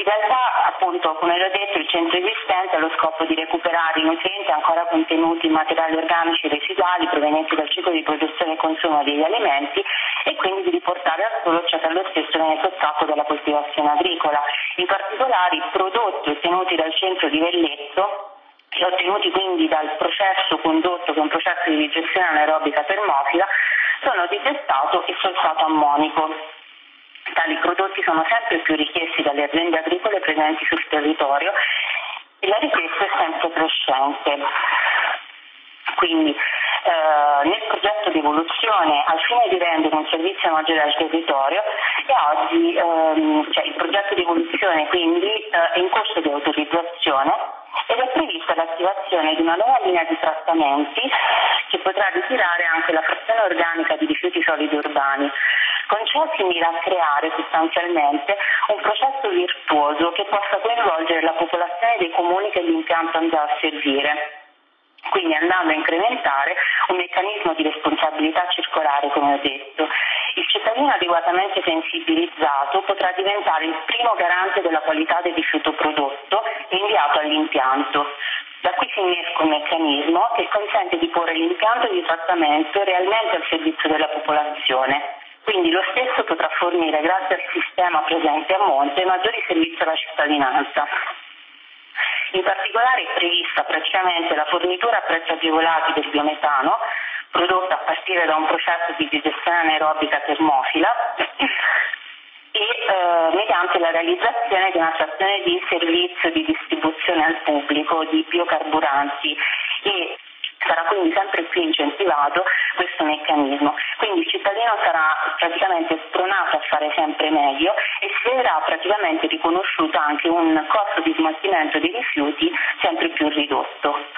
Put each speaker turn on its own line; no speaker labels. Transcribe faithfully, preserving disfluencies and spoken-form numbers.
realtà, appunto, come l'ho detto, il centro esistente ha lo scopo di recuperare i nutrienti ancora contenuti in materiali organici residuali provenienti dal ciclo di produzione e consumo degli alimenti e quindi di riportare al suolo ciò che allo stesso viene sottratto dalla coltivazione agricola. In particolare i prodotti ottenuti dal centro di Velletto e ottenuti quindi dal processo condotto, che è un processo di digestione anaerobica termofila, sono digestato e solfato ammonico. Tali prodotti sono sempre più richiesti dalle aziende agricole presenti sul territorio e la richiesta è sempre crescente. Quindi eh, nel progetto di evoluzione, al fine di rendere un servizio maggiore al territorio, e oggi ehm, cioè il progetto di evoluzione quindi eh, è in corso di autorizzazione ed è prevista l'attivazione di una nuova linea di trattamenti che potrà ritirare anche la frazione organica di rifiuti solidi urbani. Con ciò si mira a creare sostanzialmente un processo virtuoso che possa coinvolgere la popolazione dei comuni che l'impianto andrà a servire, quindi andando a incrementare un meccanismo di responsabilità circolare, come ho detto. Il cittadino adeguatamente sensibilizzato potrà diventare il primo garante della qualità del rifiuto prodotto e inviato all'impianto. Da qui si innesca un meccanismo che consente di porre l'impianto di trattamento realmente al servizio della popolazione. Quindi lo stesso potrà fornire, grazie al sistema presente a monte, maggiori servizi alla cittadinanza. In particolare è prevista praticamente la fornitura a prezzi agevolati del biometano, prodotto a partire da un processo di digestione anaerobica termofila, e eh, mediante la realizzazione di una stazione di servizio di distribuzione al pubblico di biocarburanti, e sarà quindi sempre più incentivato questo meccanismo. Quindi il cittadino sarà praticamente spronato a fare sempre meglio e si vedrà praticamente riconosciuto anche un costo di smaltimento dei rifiuti sempre più ridotto.